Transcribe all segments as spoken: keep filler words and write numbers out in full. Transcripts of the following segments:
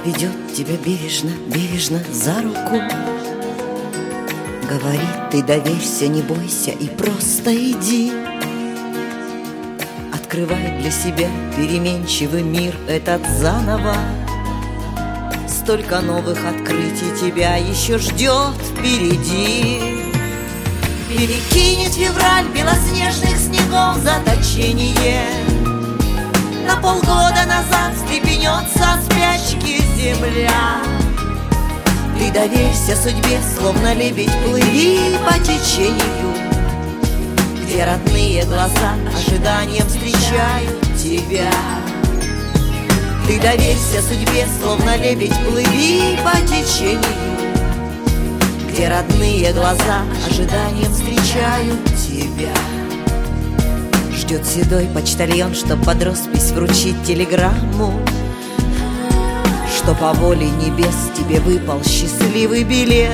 ведет тебя бережно, бережно за руку. Говорит, ты доверься, не бойся и просто иди. Открывай для себя переменчивый мир этот заново. Столько новых открытий тебя еще ждет впереди. Перекинет февраль белоснежных снегов заточение. На полгода назад встрепенется от спячки земля. Ты доверься судьбе, словно лебедь, плыви по течению, где родные глаза ожиданием встречают тебя. Ты доверься судьбе, словно лебедь, плыви по течению, где родные глаза ожиданием встречают тебя. Ждет седой почтальон, чтоб под роспись вручить телеграмму, что по воле небес тебе выпал счастливый билет.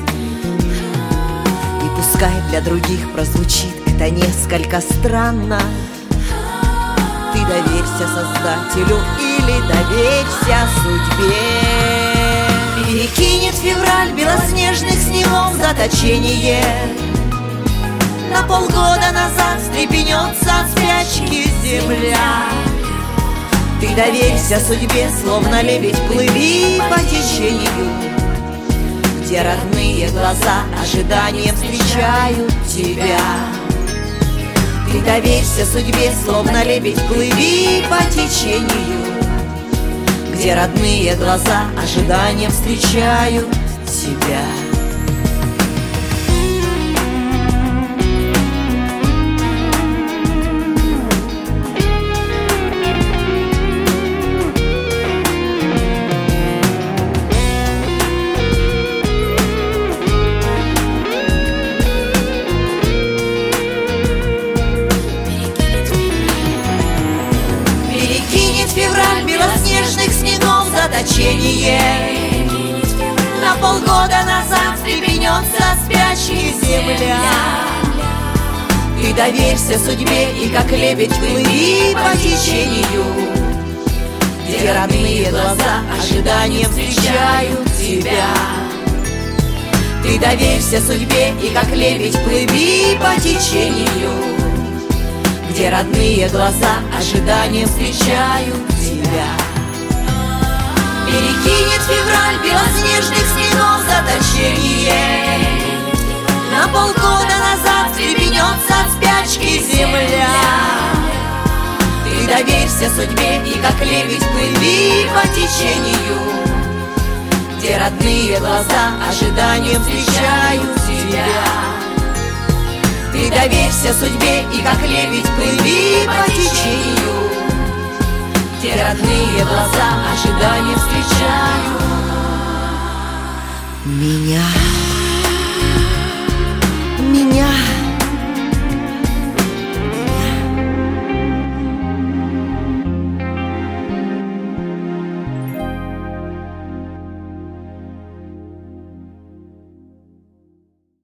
И пускай для других прозвучит это несколько странно, ты доверься Создателю или доверься судьбе. Перекинет февраль белоснежных снегов заточение. На полгода назад встрепенется от спячки земля. Ты доверься судьбе, словно лебедь, плыви по течению, где родные глаза ожиданием встречают тебя. Ты доверься судьбе, словно лебедь, плыви по течению, где родные глаза ожиданием встречают тебя. Февраль белоснежных снегов заточение. На полгода назад встрепенется от спящей земля. Ты доверься судьбе и как лебедь плыви по течению, где родные глаза ожиданием встречают тебя. Ты доверься судьбе и как лебедь плыви по течению, где родные глаза ожиданием встречают тебя. Перекинет февраль белоснежных снегов заточение. На полгода назад встрепенется от спячки земля. Ты доверься судьбе и как лебедь плыви по течению, где родные глаза ожиданием встречают тебя. Ты доверься судьбе и как лебедь плыви по течению, где родные глаза ожиданием встречают меня.